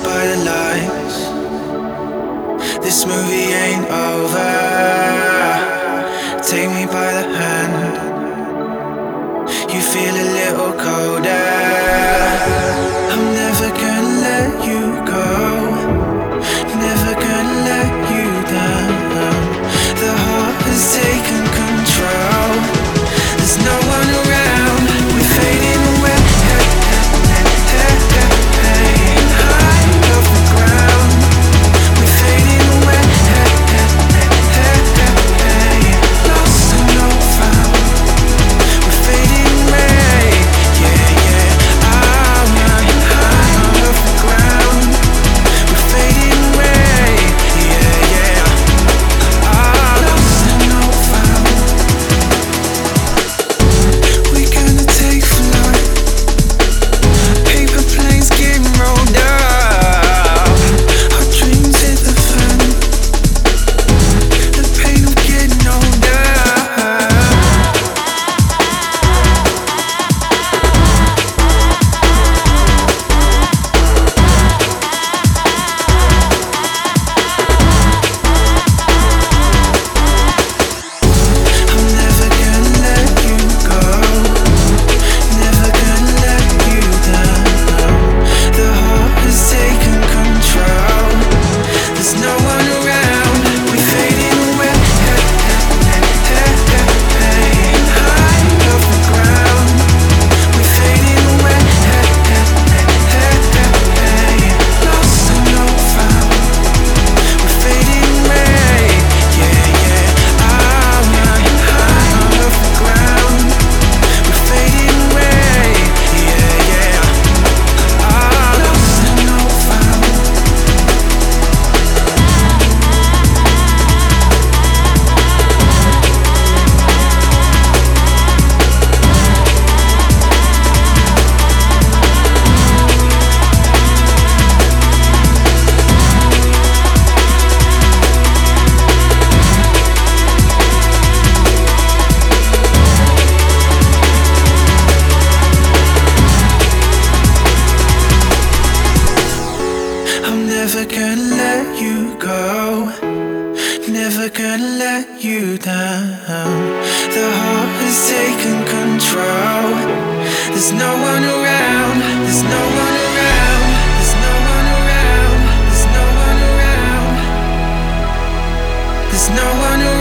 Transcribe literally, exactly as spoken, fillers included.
by the lights. This movie ain't over. Take me by the hand. You feel a little colder. I'm never gonna let you go. Never gonna let you down. The heart has taken control. There's no one around. We're fading away. High off the ground. We're fading away. Lost and no found. We're fading away. Yeah, yeah. I'm running high off the ground. We're fading away. Yeah, yeah. Ah, lost and no found. We're gonna take flight. Paper planes getting rolled up. Our dreams hit the fan. The pain of getting older. I'm never gonna let you go. Never gonna let you down. The heart has taken control. There's no one around. We're fading away. High off the ground. We're fading away. Lost and no found. We're fading away. Yeah, yeah. I'm running high off the ground. We're fading away. Yeah, yeah. Ah, lost and no found. I'm never gonna let you go. Never gonna let you down. The heart has taken control. There's no one around. There's no one around. There's no one around. There's no one around. There's no one around.